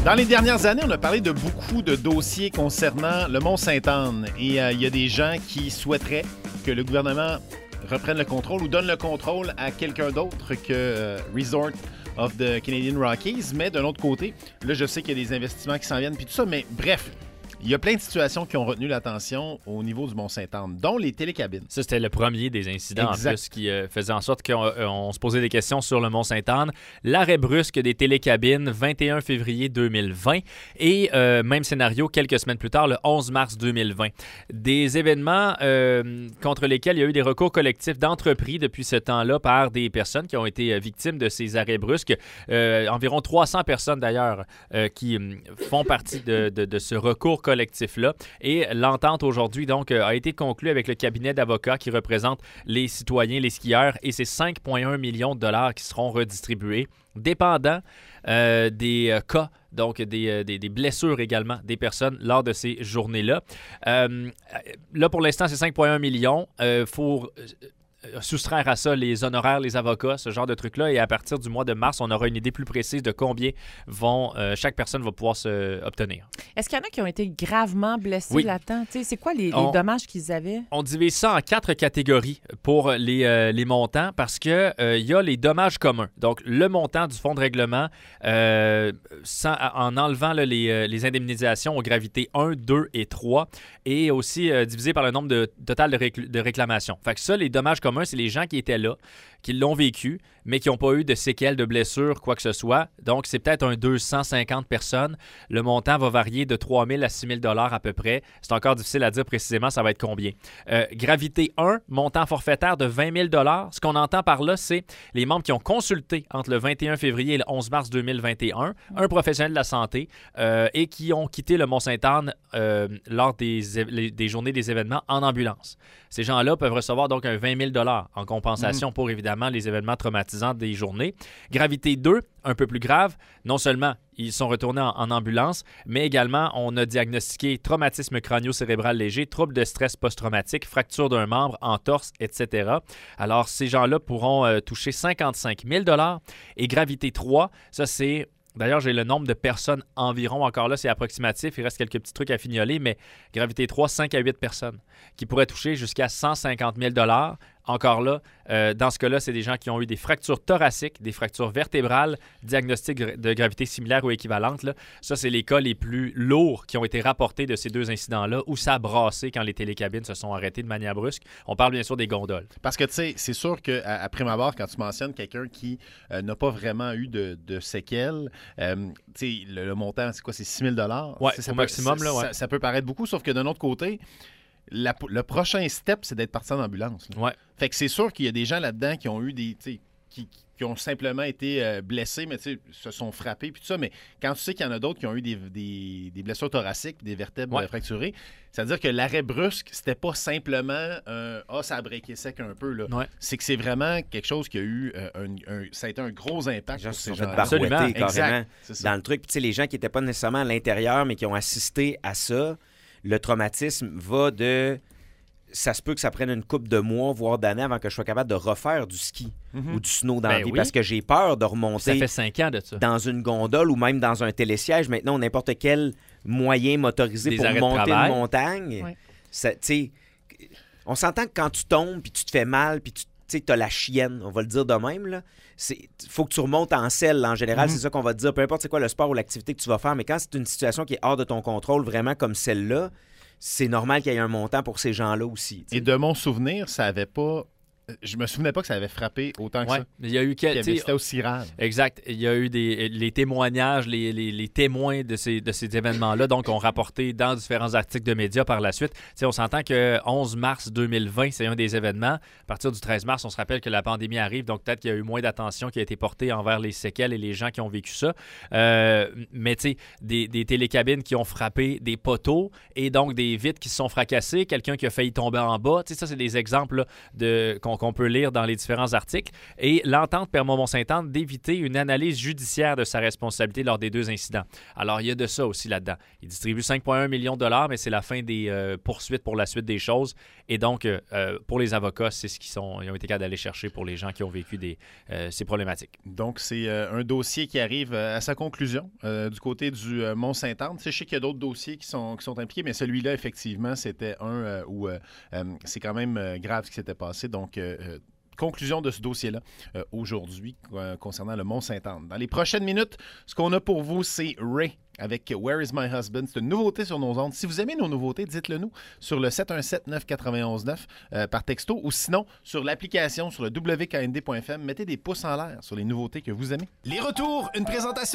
Dans les dernières années, on a parlé de beaucoup de dossiers concernant le Mont-Sainte-Anne. Et il y a des gens qui souhaiteraient que le gouvernement reprenne le contrôle ou donne le contrôle à quelqu'un d'autre que Resort of the Canadian Rockies. Mais d'un autre côté, là, je sais qu'il y a des investissements qui s'en viennent puis tout ça. Mais bref, il y a plein de situations qui ont retenu l'attention au niveau du Mont-Sainte-Anne, dont les télécabines. Ça, c'était le premier des incidents, exact. En plus, qui faisait en sorte qu'on se posait des questions sur le Mont-Sainte-Anne. L'arrêt brusque des télécabines, 21 février 2020. Et même scénario, quelques semaines plus tard, le 11 mars 2020. Des événements contre lesquels il y a eu des recours collectifs d'entreprises depuis ce temps-là par des personnes qui ont été victimes de ces arrêts brusques. Environ 300 personnes, d'ailleurs, qui font partie de ce recours collectif-là. Et l'entente aujourd'hui, donc, a été conclue avec le cabinet d'avocats qui représente les citoyens, les skieurs, et c'est 5,1 millions de dollars qui seront redistribués, dépendant des cas, donc des blessures également des personnes lors de ces journées-là. Là, pour l'instant, c'est 5,1 millions. Faut soustraire à ça les honoraires, les avocats, ce genre de trucs-là. Et à partir du mois de mars, on aura une idée plus précise de combien chaque personne va pouvoir obtenir. Est-ce qu'il y en a qui ont été gravement blessés là-dedans? C'est quoi les dommages qu'ils avaient? On divise ça en 4 catégories pour les montants parce que il y a les dommages communs. Donc, le montant du fonds de règlement en enlevant les indemnisations aux gravités 1, 2 et 3 et aussi divisé par le nombre total de réclamations. Fait que ça, les dommages communs, c'est les gens qui étaient là, qui l'ont vécu, mais qui n'ont pas eu de séquelles, de blessures, quoi que ce soit. Donc, c'est peut-être un 250 personnes. Le montant va varier de 3 000 à 6 000 $ à peu près. C'est encore difficile à dire précisément, ça va être combien. Gravité 1, montant forfaitaire de 20 000 $. Ce qu'on entend par là, c'est les membres qui ont consulté entre le 21 février et le 11 mars 2021, un professionnel de la santé, et qui ont quitté le Mont-Sainte-Anne lors des journées des événements en ambulance. Ces gens-là peuvent recevoir donc un 20 000 $ en compensation pour, évidemment, les événements traumatisants des journées. Gravité 2, un peu plus grave, non seulement ils sont retournés en ambulance, mais également on a diagnostiqué traumatisme crânio-cérébral léger, troubles de stress post-traumatique, fracture d'un membre, entorse, etc. Alors, ces gens-là pourront toucher 55 000 $. Et gravité 3, ça c'est... D'ailleurs, j'ai le nombre de personnes environ, encore là, c'est approximatif, il reste quelques petits trucs à fignoler, mais gravité 3, 5 à 8 personnes qui pourraient toucher jusqu'à 150 000 $. Encore là, dans ce cas-là, c'est des gens qui ont eu des fractures thoraciques, des fractures vertébrales, diagnostic de gravité similaire ou équivalente. Là. Ça, c'est les cas les plus lourds qui ont été rapportés de ces deux incidents-là où ça a brassé quand les télécabines se sont arrêtées de manière brusque. On parle bien sûr des gondoles. Parce que, tu sais, c'est sûr qu'à prime abord, quand tu mentionnes quelqu'un qui n'a pas vraiment eu de séquelles, tu sais, le montant, c'est quoi? C'est 6 000 $? Oui, au maximum. Ça peut paraître beaucoup, sauf que d'un autre côté, le prochain step, c'est d'être parti en ambulance. Ouais. Fait que c'est sûr qu'il y a des gens là-dedans qui ont eu qui ont simplement été blessés, mais se sont frappés, puis tout ça. Mais quand tu sais qu'il y en a d'autres qui ont eu des blessures thoraciques, des vertèbres fracturées, c'est-à-dire que l'arrêt brusque, c'était pas simplement ça a breaké sec un peu. Là. Ouais. C'est que c'est vraiment quelque chose qui a eu ça a été un gros impact sur ces gens. Absolument. Carrément exact, dans le truc. Puis, les gens qui n'étaient pas nécessairement à l'intérieur, mais qui ont assisté à ça, le traumatisme va de... Ça se peut que ça prenne une couple de mois, voire d'années avant que je sois capable de refaire du ski ou du snow dans la vie. Oui. Parce que j'ai peur de remonter ça fait 5 ans de ça. Dans une gondole ou même dans un télésiège. Maintenant, n'importe quel moyen motorisé Des pour arrêts de monter travail. une montagne. Ouais. Ça, on s'entend que quand tu tombes puis tu te fais mal puis tu as la chienne, on va le dire de même, là. Faut que tu remontes en selle, en général, c'est ça qu'on va te dire, peu importe c'est quoi le sport ou l'activité que tu vas faire, mais quand c'est une situation qui est hors de ton contrôle, vraiment comme celle-là, c'est normal qu'il y ait un montant pour ces gens-là aussi. T'sais. Et de mon souvenir, ça avait pas... Je me souvenais pas que ça avait frappé autant que ça. Il y a eu C'était aussi rare. Exact. Il y a eu les témoignages, les témoins de ces événements-là, donc ont rapporté dans différents articles de médias par la suite. T'sais, on s'entend que 11 mars 2020, c'est un des événements. À partir du 13 mars, on se rappelle que la pandémie arrive, donc peut-être qu'il y a eu moins d'attention qui a été portée envers les séquelles et les gens qui ont vécu ça. Mais tu sais, des télécabines qui ont frappé des poteaux et donc des vitres qui se sont fracassées, quelqu'un qui a failli tomber en bas. Ça, c'est des exemples là, qu'on qu'on peut lire dans les différents articles. Et l'entente permet au Mont-Sainte-Anne d'éviter une analyse judiciaire de sa responsabilité lors des 2 incidents. Alors, il y a de ça aussi là-dedans. Il distribue 5,1 millions de dollars, mais c'est la fin des poursuites pour la suite des choses. Et donc, pour les avocats, c'est ce qu'ils ont été capables d'aller chercher pour les gens qui ont vécu ces problématiques. Donc, c'est un dossier qui arrive à sa conclusion du côté du Mont-Sainte-Anne. Je sais qu'il y a d'autres dossiers qui sont impliqués, mais celui-là, effectivement, c'était un où c'est quand même grave ce qui s'était passé. Donc, conclusion de ce dossier-là aujourd'hui concernant le Mont-Sainte-Anne. Dans les prochaines minutes, ce qu'on a pour vous, c'est Ray avec Where is my husband? C'est une nouveauté sur nos ondes. Si vous aimez nos nouveautés, dites-le nous sur le 717-991-9 par texto ou sinon sur l'application sur le wknd.fm. Mettez des pouces en l'air sur les nouveautés que vous aimez. Les retours, une présentation